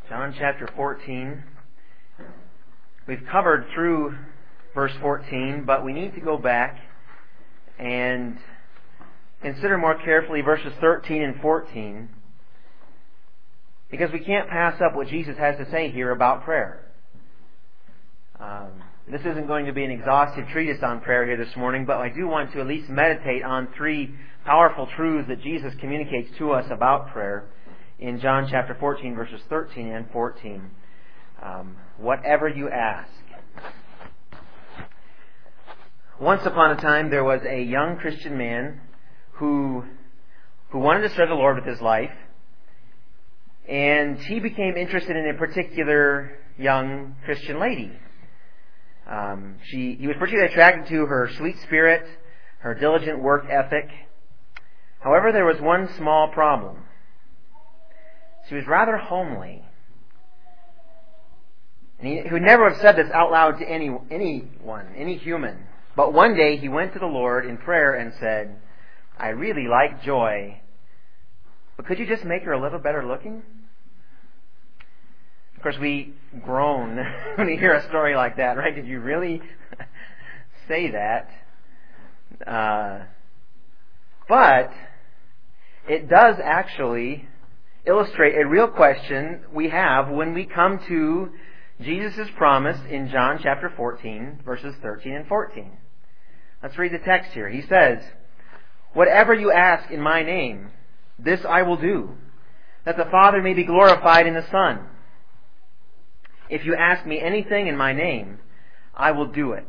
John chapter 14. We've covered through verse 14, but we need to go back and consider more carefully verses 13 and 14, because we can't pass up what Jesus has to say here about prayer. This isn't going to be an exhaustive treatise on prayer here this morning, but I do want to at least meditate on three powerful truths that Jesus communicates to us about prayer in John chapter 14, verses 13 and 14. Whatever you ask. Once upon a time, there was a young Christian man who wanted to serve the Lord with his life, and he became interested in a particular young Christian lady. He was particularly attracted to her sweet spirit, her diligent work ethic. However, there was one small problem. She was rather homely. And he would never have said this out loud to anyone, any human. But one day he went to the Lord in prayer and said, "I really like Joy, but could you just make her a little better looking?" Of course, we groan when we hear a story like that, right? Did you really say that? But it does actually illustrate a real question we have when we come to Jesus' promise in John chapter 14, verses 13 and 14. Let's read the text here. He says, "Whatever you ask in my name, this I will do, that the Father may be glorified in the Son. If you ask me anything in my name, I will do it."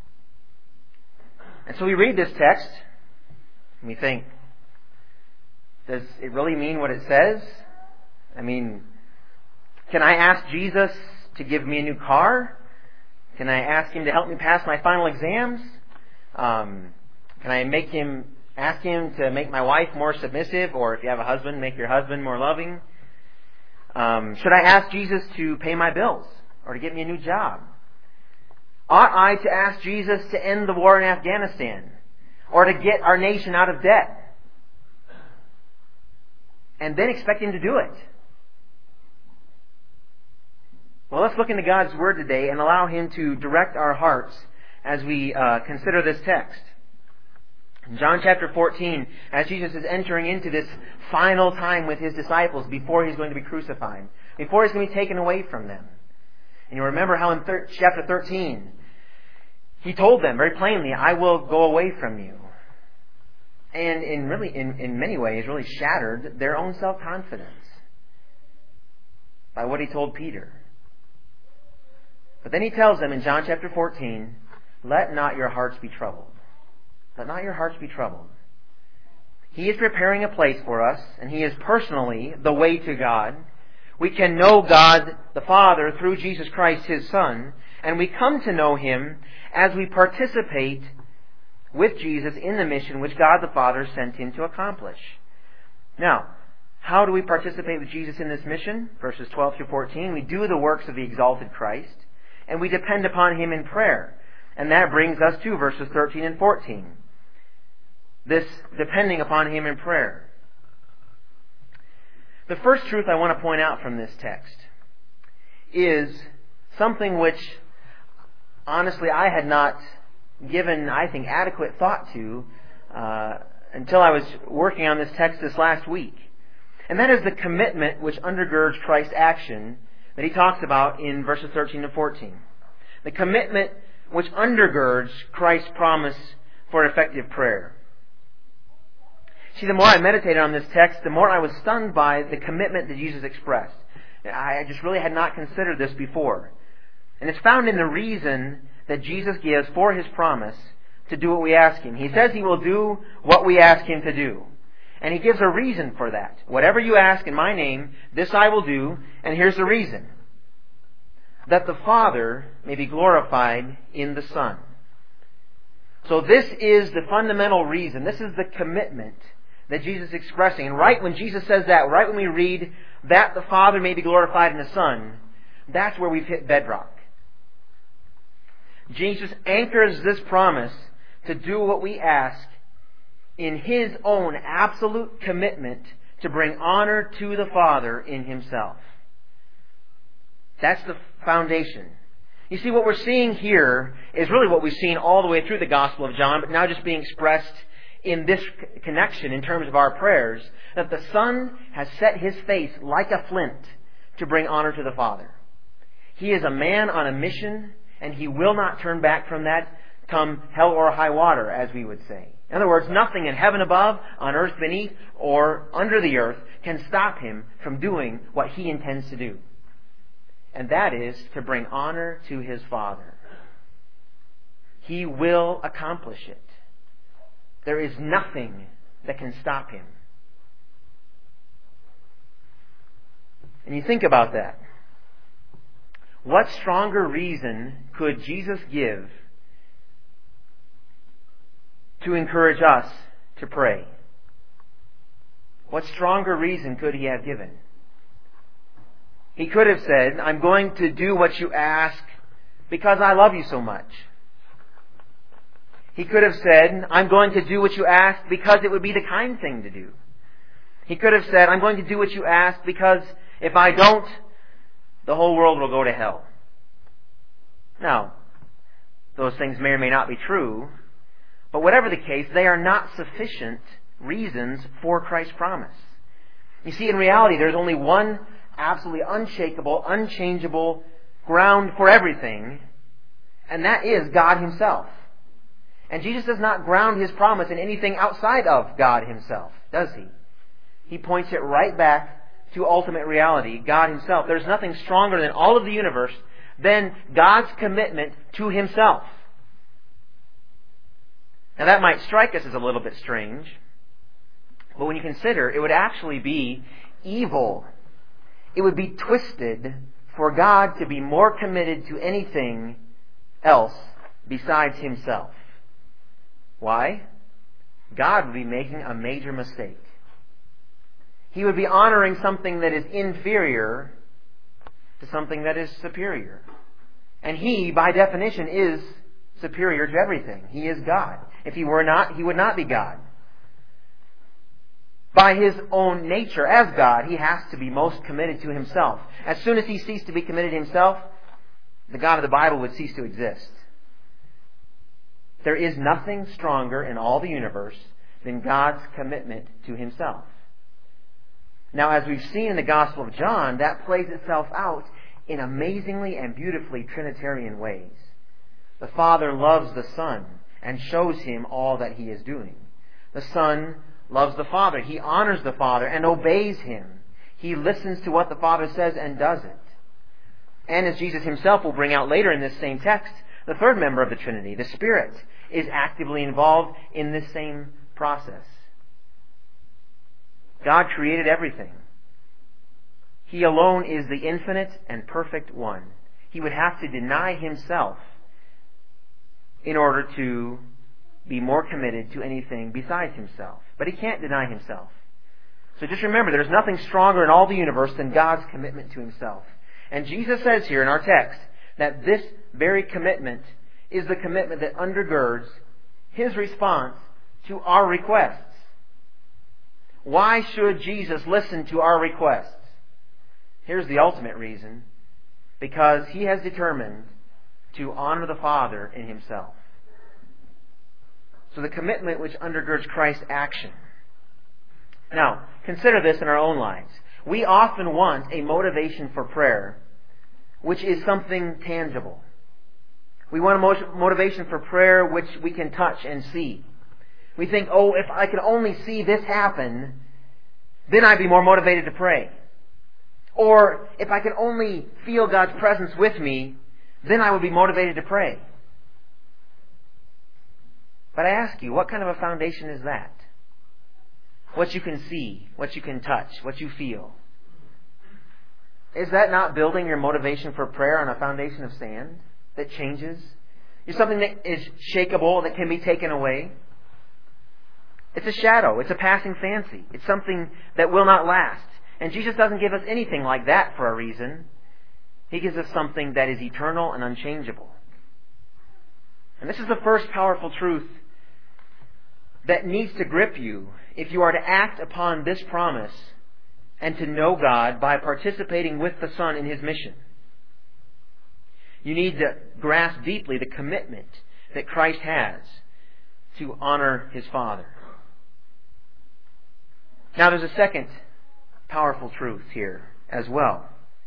And so we read this text, and we think, does it really mean what it says? I mean, can I ask Jesus to give me a new car? Can I ask Him to help me pass my final exams? Can I ask Him to make my wife more submissive, or if you have a husband, make your husband more loving? Should I ask Jesus to pay my bills or to get me a new job? Ought I to ask Jesus to end the war in Afghanistan or to get our nation out of debt? And then expect Him to do it? Well, let's look into God's Word today and allow Him to direct our hearts as we consider this text. In John chapter 14, as Jesus is entering into this final time with His disciples before He's going to be crucified, before He's going to be taken away from them. And you remember how in chapter 13, He told them very plainly, "I will go away from you." And in many ways, really shattered their own self-confidence by what He told Peter. But then He tells them in John chapter 14, "Let not your hearts be troubled." Let not your hearts be troubled. He is preparing a place for us, and He is personally the way to God. We can know God the Father through Jesus Christ, His Son, and we come to know Him as we participate with Jesus in the mission which God the Father sent Him to accomplish. Now, how do we participate with Jesus in this mission? Verses 12 through 14, we do the works of the exalted Christ, and we depend upon Him in prayer. And that brings us to verses 13 and 14. This depending upon Him in prayer. The first truth I want to point out from this text is something which, honestly, I had not given, I think, adequate thought to until I was working on this text this last week. And that is the commitment which undergirds Christ's action that He talks about in verses 13 and 14. The commitment which undergirds Christ's promise for effective prayer. See, the more I meditated on this text, the more I was stunned by the commitment that Jesus expressed. I just really had not considered this before. And it's found in the reason that Jesus gives for His promise to do what we ask Him. He says He will do what we ask Him to do. And He gives a reason for that. Whatever you ask in my name, this I will do, and here's the reason. That the Father may be glorified in the Son. So this is the fundamental reason. This is the commitment that Jesus is expressing. And right when Jesus says that, right when we read that the Father may be glorified in the Son, that's where we've hit bedrock. Jesus anchors this promise to do what we ask in His own absolute commitment to bring honor to the Father in Himself. That's the foundation. You see, what we're seeing here is really what we've seen all the way through the Gospel of John, but now just being expressed in this connection in terms of our prayers, that the Son has set His face like a flint to bring honor to the Father. He is a man on a mission, and He will not turn back from that come hell or high water, as we would say. In other words, nothing in heaven above, on earth beneath, or under the earth can stop Him from doing what He intends to do. And that is to bring honor to His Father. He will accomplish it. There is nothing that can stop Him. And you think about that. What stronger reason could Jesus give to encourage us to pray? What stronger reason could He have given? He could have said, I'm going to do what you ask because I love you so much. He could have said, I'm going to do what you ask because it would be the kind thing to do. He could have said, I'm going to do what you ask because if I don't, the whole world will go to hell. Now, those things may or may not be true, but whatever the case, they are not sufficient reasons for Christ's promise. You see, in reality, there's only one absolutely unshakable, unchangeable ground for everything, and that is God Himself. And Jesus does not ground His promise in anything outside of God Himself, does He? He points it right back to ultimate reality, God Himself. There's nothing stronger than all of the universe than God's commitment to Himself. Now that might strike us as a little bit strange, but when you consider, it would actually be evil. It would be twisted for God to be more committed to anything else besides Himself. Why? God would be making a major mistake. He would be honoring something that is inferior to something that is superior. And He, by definition, is superior to everything. He is God. If He were not, He would not be God. By His own nature as God, He has to be most committed to Himself. As soon as He ceased to be committed to Himself, the God of the Bible would cease to exist. There is nothing stronger in all the universe than God's commitment to Himself. Now, as we've seen in the Gospel of John, that plays itself out in amazingly and beautifully Trinitarian ways. The Father loves the Son and shows Him all that He is doing. The Son loves the Father. He honors the Father and obeys Him. He listens to what the Father says and does it. And as Jesus Himself will bring out later in this same text, the third member of the Trinity, the Spirit, is actively involved in this same process. God created everything. He alone is the infinite and perfect one. He would have to deny Himself in order to be more committed to anything besides Himself. But He can't deny Himself. So just remember, there's nothing stronger in all the universe than God's commitment to Himself. And Jesus says here in our text that this very commitment is the commitment that undergirds His response to our requests. Why should Jesus listen to our requests? Here's the ultimate reason. Because He has determined to honor the Father in Himself. So the commitment which undergirds Christ's action. Now, consider this in our own lives. We often want a motivation for prayer which is something tangible. We want a motivation for prayer which we can touch and see. We think, oh, if I could only see this happen, then I'd be more motivated to pray. Or if I could only feel God's presence with me, then I would be motivated to pray. But I ask you, what kind of a foundation is that? What you can see, what you can touch, what you feel. Is that not building your motivation for prayer on a foundation of sand that changes? It's something that is shakeable, that can be taken away. It's a shadow. It's a passing fancy. It's something that will not last. And Jesus doesn't give us anything like that for a reason. He gives us something that is eternal and unchangeable. And this is the first powerful truth that needs to grip you if you are to act upon this promise and to know God by participating with the Son in His mission. You need to grasp deeply the commitment that Christ has to honor His Father. Now there's a second powerful truth here as well.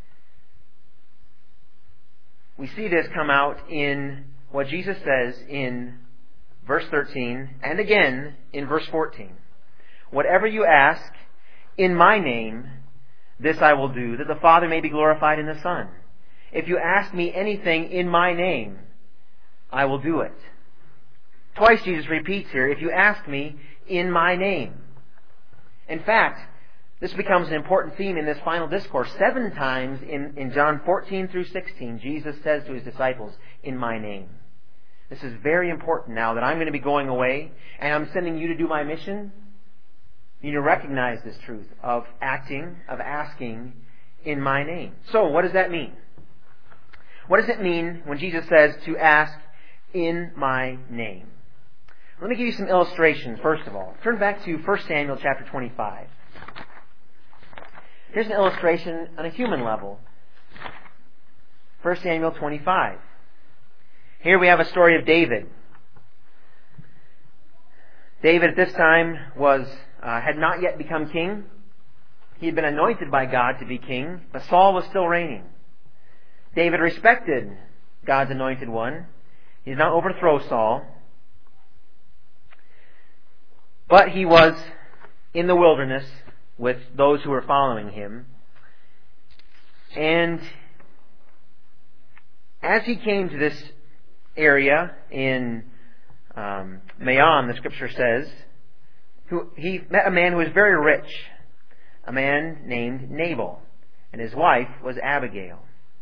We see this come out in what Jesus says in verse 13 and again in verse 14. Whatever you ask in my name, this I will do, that the Father may be glorified in the Son. If you ask me anything in my name, I will do it. Twice Jesus repeats here, if you ask me in my name. In fact, this becomes an important theme in this final discourse. 7 times in John 14 through 16, Jesus says to His disciples, in my name. This is very important now that I'm going to be going away and I'm sending you to do my mission. You need to recognize this truth of acting, of asking in my name. So, what does that mean? What does it mean when Jesus says to ask in my name? Let me give you some illustrations, first of all. Turn back to 1 Samuel chapter 25. Here's an illustration on a human level. 1 Samuel 25. Here we have a story of David. David at this time had not yet become king. He had been anointed by God to be king, but Saul was still reigning. David respected God's anointed one. He did not overthrow Saul. But he was in the wilderness with those who were following him. And as he came to this area in Maon, the scripture says, he met a man who was very rich, a man named Nabal, and his wife was Abigail.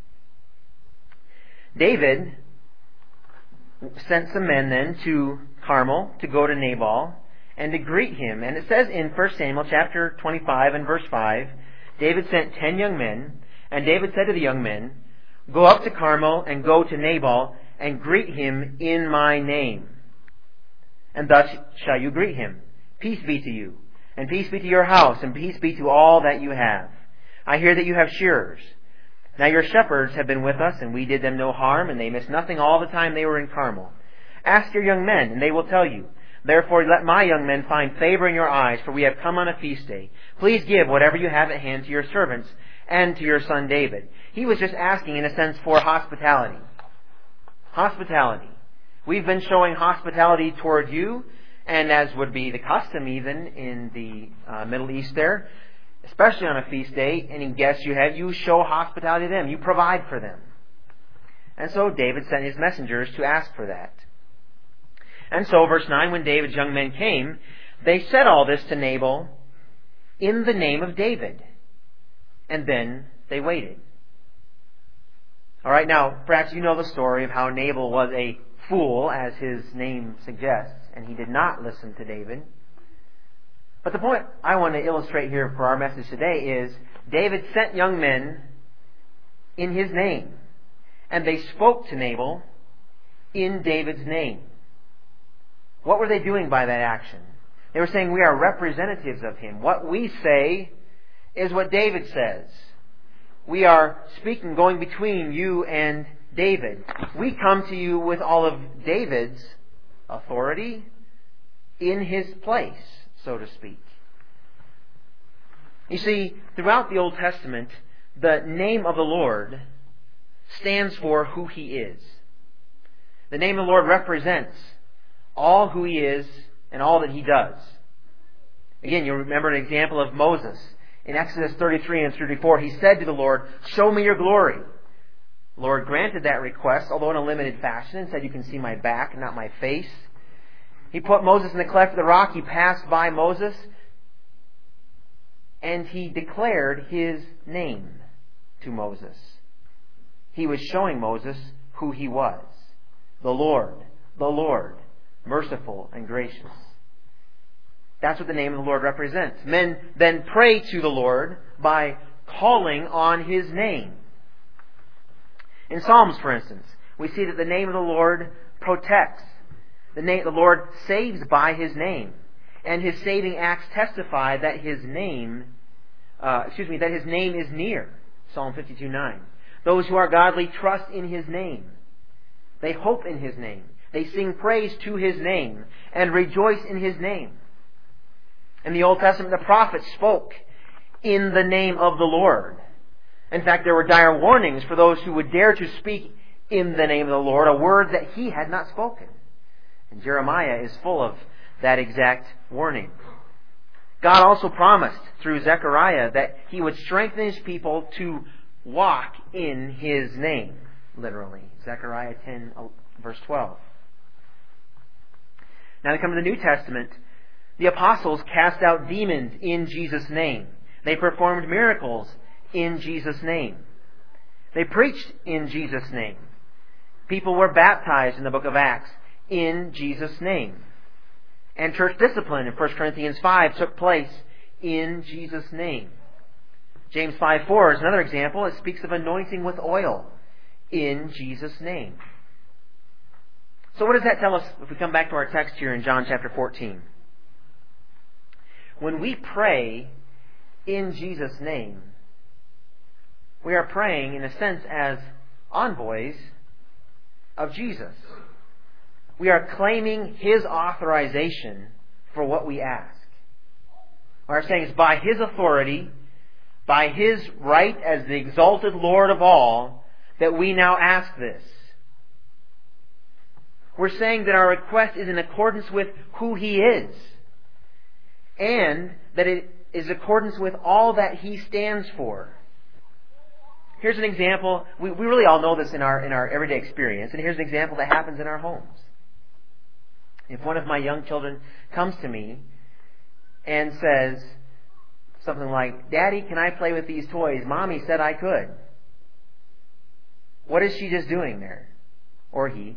David sent some men then to Carmel to go to Nabal and to greet him. And it says in 1 Samuel chapter 25 and verse 5, David sent 10 young men, and David said to the young men, go up to Carmel and go to Nabal and greet him in my name. And thus shall you greet him. Peace be to you, and peace be to your house, and peace be to all that you have. I hear that you have shearers. Now your shepherds have been with us, and we did them no harm, and they missed nothing all the time they were in Carmel. Ask your young men, and they will tell you. Therefore let my young men find favor in your eyes, for we have come on a feast day. Please give whatever you have at hand to your servants and to your son David. He was just asking, in a sense, for hospitality. Hospitality. We've been showing hospitality toward you, and as would be the custom even in the Middle East there, especially on a feast day, any guests you have, you show hospitality to them. You provide for them. And so David sent his messengers to ask for that. And so, verse 9, when David's young men came, they said all this to Nabal in the name of David. And then they waited. Alright, now, perhaps you know the story of how Nabal was a fool, as his name suggests, and he did not listen to David. But the point I want to illustrate here for our message today is David sent young men in his name, and they spoke to Nabal in David's name. What were they doing by that action? They were saying, we are representatives of him. What we say is what David says. We are speaking, going between you and David. We come to you with all of David's authority in his place, so to speak. You see, throughout the Old Testament, the name of the Lord stands for who He is. The name of the Lord represents all who He is and all that He does. Again, you remember an example of Moses. In Exodus 33 and 34, he said to the Lord, show me your glory. The Lord granted that request, although in a limited fashion, and said, you can see my back and not my face. He put Moses in the cleft of the rock. He passed by Moses, and he declared his name to Moses. He was showing Moses who he was. The Lord, merciful and gracious. That's what the name of the Lord represents. Men then pray to the Lord by calling on His name. In Psalms, for instance, we see that the name of the Lord protects. The Lord saves by His name. And His saving acts testify that His name is near. Psalm 52:9. Those who are godly trust in His name. They hope in His name. They sing praise to His name and rejoice in His name. In the Old Testament, the prophets spoke in the name of the Lord. In fact, there were dire warnings for those who would dare to speak in the name of the Lord, a word that He had not spoken. And Jeremiah is full of that exact warning. God also promised through Zechariah that He would strengthen His people to walk in His name, literally. Zechariah 10, verse 12. Now we come to the New Testament. The apostles cast out demons in Jesus' name. They performed miracles in Jesus' name. They preached in Jesus' name. People were baptized in the book of Acts in Jesus' name. And church discipline in 1 Corinthians 5 took place in Jesus' name. James 5:4 is another example. It speaks of anointing with oil in Jesus' name. So what does that tell us if we come back to our text here in John chapter 14? When we pray in Jesus' name, we are praying, in a sense, as envoys of Jesus. We are claiming His authorization for what we ask. What I'm saying is, by His authority, by His right as the exalted Lord of all, that we now ask this. We're saying that our request is in accordance with who He is, and that it is in accordance with all that He stands for. Here's an example. We really all know this in our everyday experience, and here's an example that happens in our homes. If one of my young children comes to me and says something like, "Daddy, can I play with these toys? Mommy said I could." What is she just doing there? Or he?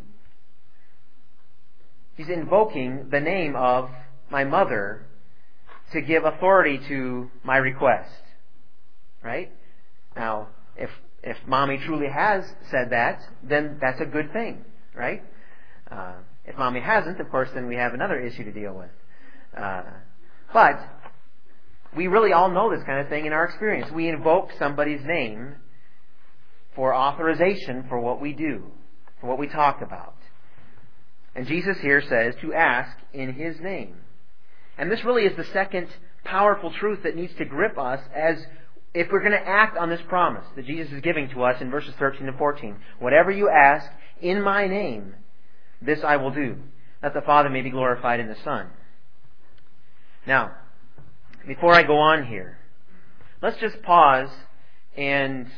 He's invoking the name of my mother to give authority to my request. Right? Now, if Mommy truly has said that, then that's a good thing. Right? If Mommy hasn't, of course, then we have another issue to deal with. But we really all know this kind of thing in our experience. We invoke somebody's name for authorization for what we do, for what we talk about. And Jesus here says to ask in His name. And this really is the second powerful truth that needs to grip us as if we're going to act on this promise that Jesus is giving to us in verses 13 and 14. Whatever you ask in my name, this I will do, that the Father may be glorified in the Son. Now, before I go on here, let's just pause and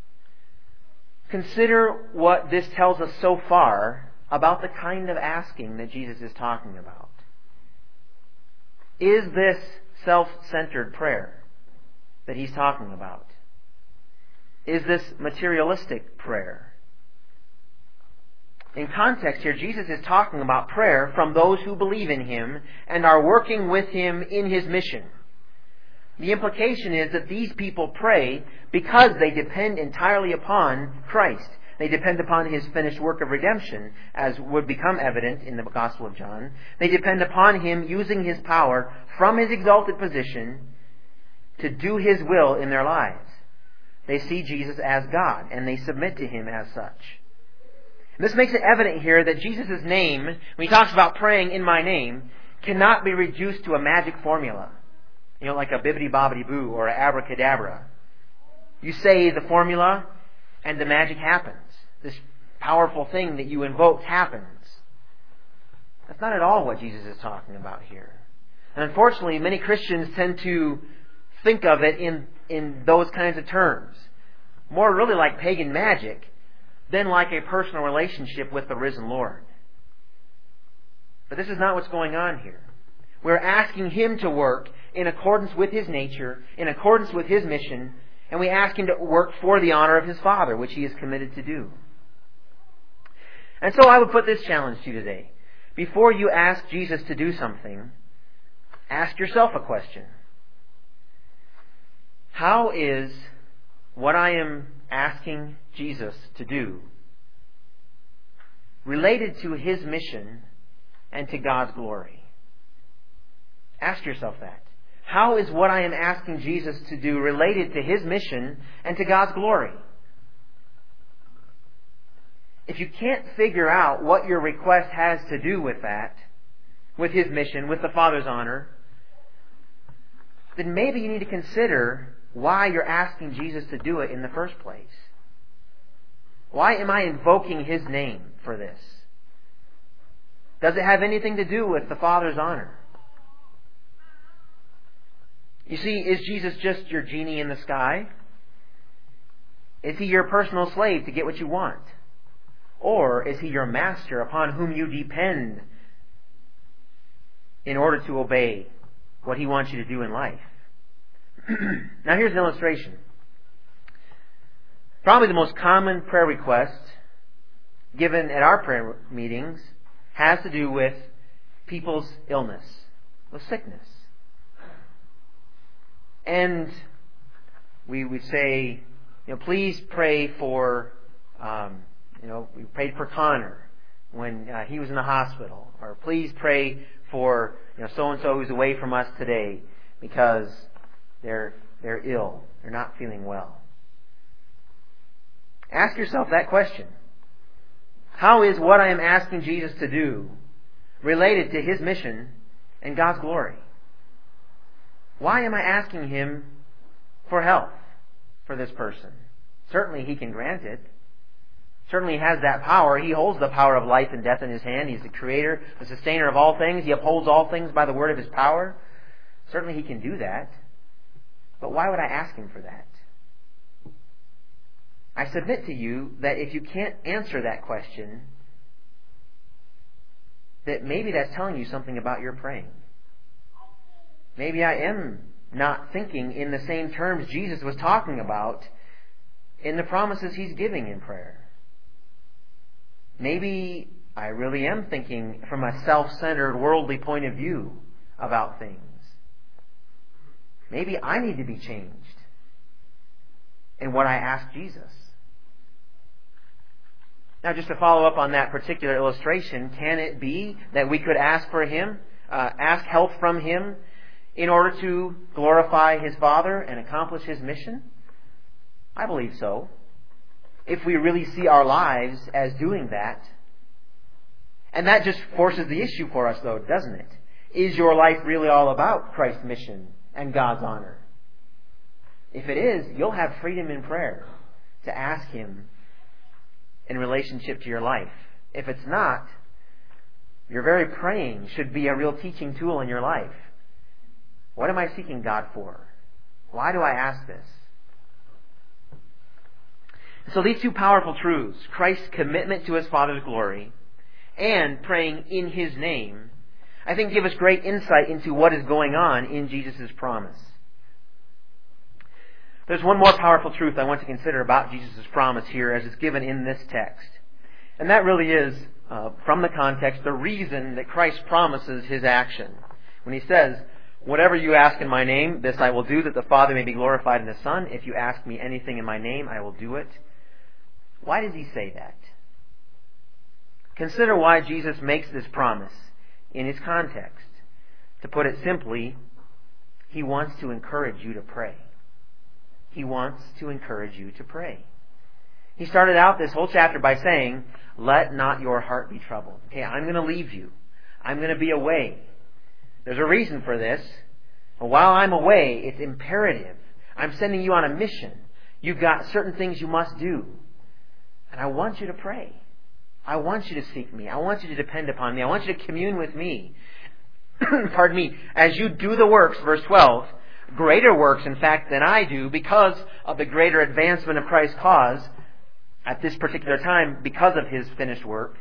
consider what this tells us so far about the kind of asking that Jesus is talking about. Is this self-centered prayer that He's talking about? Is this materialistic prayer? In context here, Jesus is talking about prayer from those who believe in Him and are working with Him in His mission. The implication is that these people pray because they depend entirely upon Christ. They depend upon His finished work of redemption, as would become evident in the Gospel of John. They depend upon Him using His power from His exalted position to do His will in their lives. They see Jesus as God, and they submit to Him as such. And this makes it evident here that Jesus' name, when He talks about praying in my name, cannot be reduced to a magic formula. Like a bibbidi-bobbidi-boo or an abracadabra. You say the formula, and the magic happens. This powerful thing that you invoked happens. That's not at all what Jesus is talking about here. And unfortunately, many Christians tend to think of it in those kinds of terms. More really like pagan magic than like a personal relationship with the risen Lord. But this is not what's going on here. We're asking Him to work in accordance with His nature, in accordance with His mission, and we ask Him to work for the honor of His Father, which He is committed to do. And so I would put this challenge to you today. Before you ask Jesus to do something, ask yourself a question. How is what I am asking Jesus to do related to His mission and to God's glory? Ask yourself that. How is what I am asking Jesus to do related to His mission and to God's glory? if you can't figure out what your request has to do with that, with His mission, with the Father's honor, then maybe you need to consider why you're asking Jesus to do it in the first place. Why am I invoking His name for this? Does it have anything to do with the Father's honor? You see, is Jesus just your genie in the sky? Is He your personal slave to get what you want? Or is He your master upon whom you depend in order to obey what He wants you to do in life? Now here's an illustration. Probably the most common prayer request given at our prayer meetings has to do with people's illness, with sickness. And we would say, please pray for, we prayed for Connor when he was in the hospital. Or please pray for, so-and-so who's away from us today because they're ill. They're not feeling well. Ask yourself that question. How is what I am asking Jesus to do related to His mission and God's glory? Why am I asking Him for health for this person? Certainly He can grant it. Certainly He has that power. He holds the power of life and death in His hand. He's the creator, the sustainer of all things. He upholds all things by the word of His power. Certainly He can do that. But why would I ask Him for that? I submit to you that if you can't answer that question, that maybe that's telling you something about your praying. Maybe I am not thinking in the same terms Jesus was talking about in the promises He's giving in prayer. Maybe I really am thinking from a self-centered, worldly point of view about things. Maybe I need to be changed in what I ask Jesus. Now, just to follow up on that particular illustration, can it be that we could ask for Him, ask help from Him in order to glorify His Father and accomplish His mission? I believe so. If we really see our lives as doing that. And that just forces the issue for us, though, doesn't it? Is your life really all about Christ's mission and God's honor? If it is, you'll have freedom in prayer to ask Him in relationship to your life. If it's not, your very praying should be a real teaching tool in your life. What am I seeking God for? Why do I ask this? So these two powerful truths, Christ's commitment to His Father's glory and praying in His name, I think give us great insight into what is going on in Jesus' promise. There's one more powerful truth I want to consider about Jesus' promise here as it's given in this text. And that really is, from the context, the reason that Christ promises His action. When He says, whatever you ask in my name, this I will do, that the Father may be glorified in the Son. If you ask me anything in my name, I will do it. Why does He say that? Consider why Jesus makes this promise in His context. To put it simply, He wants to encourage you to pray. He wants to encourage you to pray. He started out this whole chapter by saying, let not your heart be troubled. Okay, I'm going to leave you. I'm going to be away. There's a reason for this. But while I'm away, it's imperative. I'm sending you on a mission. You've got certain things you must do. And I want you to pray. I want you to seek me. I want you to depend upon me. I want you to commune with me. Pardon me. As you do the works, verse 12, greater works, in fact, than I do, because of the greater advancement of Christ's cause at this particular time, because of His finished work.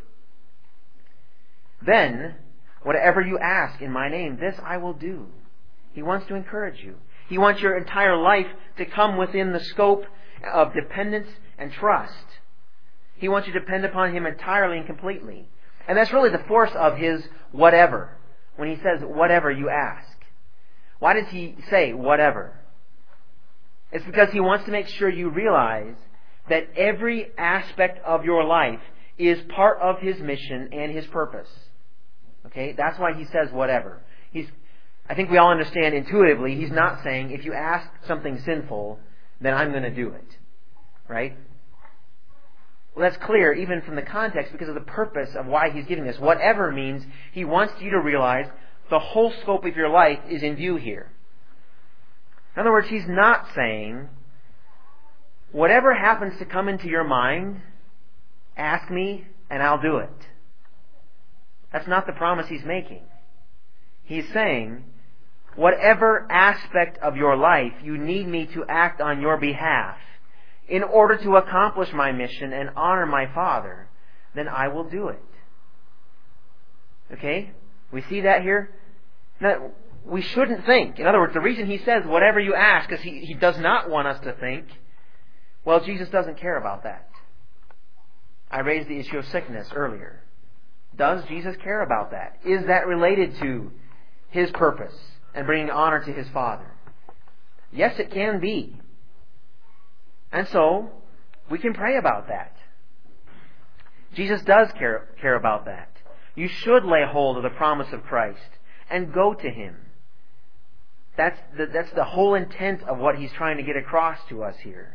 Then, whatever you ask in my name, this I will do. He wants to encourage you. He wants your entire life to come within the scope of dependence and trust. He wants you to depend upon Him entirely and completely. And that's really the force of His whatever, when He says, whatever you ask. Why does He say whatever? It's because He wants to make sure you realize that every aspect of your life is part of His mission and His purpose. Okay? That's why He says whatever. I think we all understand intuitively, He's not saying, if you ask something sinful, then I'm going to do it. Right? Well, that's clear even from the context because of the purpose of why He's giving this. Whatever means He wants you to realize the whole scope of your life is in view here. In other words, He's not saying, whatever happens to come into your mind, ask me and I'll do it. That's not the promise He's making. He's saying, whatever aspect of your life you need me to act on your behalf in order to accomplish my mission and honor my Father, then I will do it. Okay? We see that here? Now, we shouldn't think. In other words, the reason He says whatever you ask is He does not want us to think, well, Jesus doesn't care about that. I raised the issue of sickness earlier. Does Jesus care about that? Is that related to His purpose and bringing honor to His Father? Yes, it can be. And so, we can pray about that. Jesus does care about that. You should lay hold of the promise of Christ and go to Him. That's the whole intent of what He's trying to get across to us here.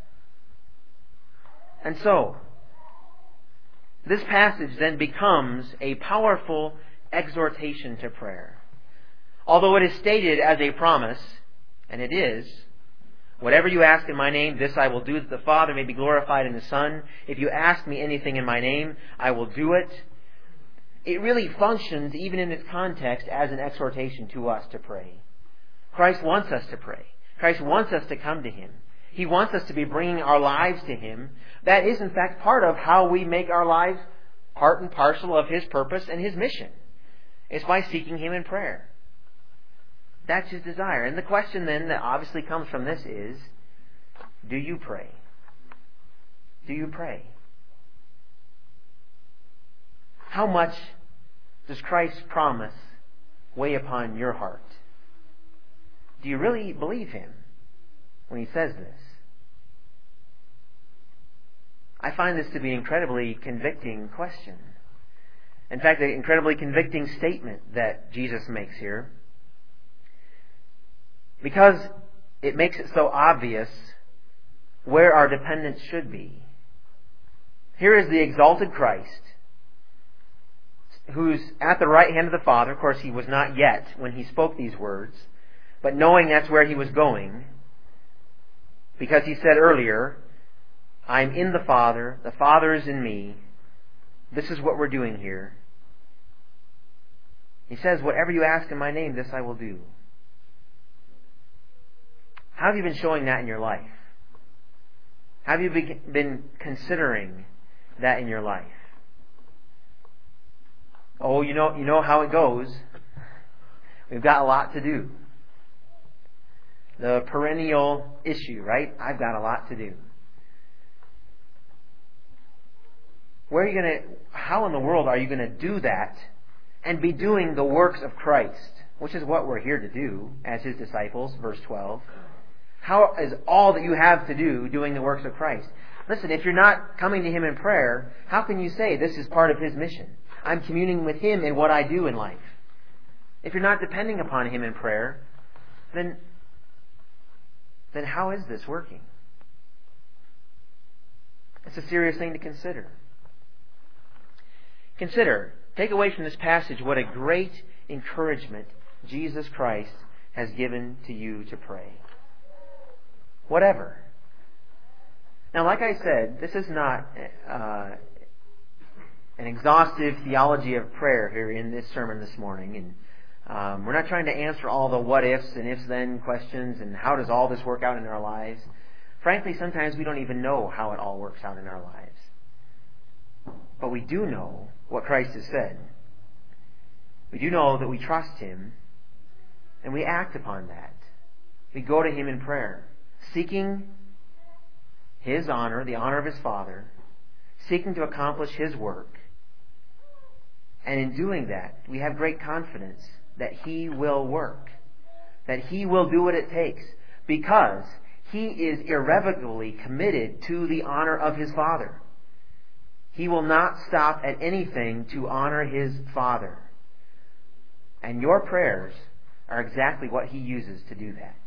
And so, this passage then becomes a powerful exhortation to prayer. Although it is stated as a promise, and it is, whatever you ask in my name, this I will do, that the Father may be glorified in the Son. If you ask me anything in my name, I will do it. It really functions, even in its context, as an exhortation to us to pray. Christ wants us to pray. Christ wants us to come to Him. He wants us to be bringing our lives to Him. That is, in fact, part of how we make our lives part and parcel of His purpose and His mission. It's by seeking Him in prayer. That's His desire. And the question then that obviously comes from this is, do you pray? Do you pray? How much does Christ's promise weigh upon your heart? Do you really believe Him when He says this? I find this to be an incredibly convicting question. In fact, an incredibly convicting statement that Jesus makes here. Because it makes it so obvious where our dependence should be. Here is the exalted Christ, who's at the right hand of the Father. Of course, He was not yet when He spoke these words, but knowing that's where He was going, because He said earlier, I'm in the Father is in me, this is what we're doing here. He says, whatever you ask in my name, this I will do. How have you been showing that in your life? Have you been considering that in your life? Oh, you know how it goes. We've got a lot to do. The perennial issue, right? I've got a lot to do. How in the world are you going to do that and be doing the works of Christ, which is what we're here to do as His disciples, verse 12. How is all that you have to do doing the works of Christ? Listen, if you're not coming to Him in prayer, how can you say this is part of His mission? I'm communing with Him in what I do in life. If you're not depending upon Him in prayer, then how is this working? It's a serious thing to consider. Take away from this passage what a great encouragement Jesus Christ has given to you to pray. Whatever. Now, like I said, this is not an exhaustive theology of prayer here in this sermon this morning. And we're not trying to answer all the what-ifs and ifs-then questions and how does all this work out in our lives. Frankly, sometimes we don't even know how it all works out in our lives. But we do know what Christ has said. We do know that we trust Him and we act upon that. We go to Him in prayer, seeking His honor, the honor of His Father, seeking to accomplish His work. And in doing that, we have great confidence that He will work, that He will do what it takes, because He is irrevocably committed to the honor of His Father. He will not stop at anything to honor His Father. And your prayers are exactly what He uses to do that.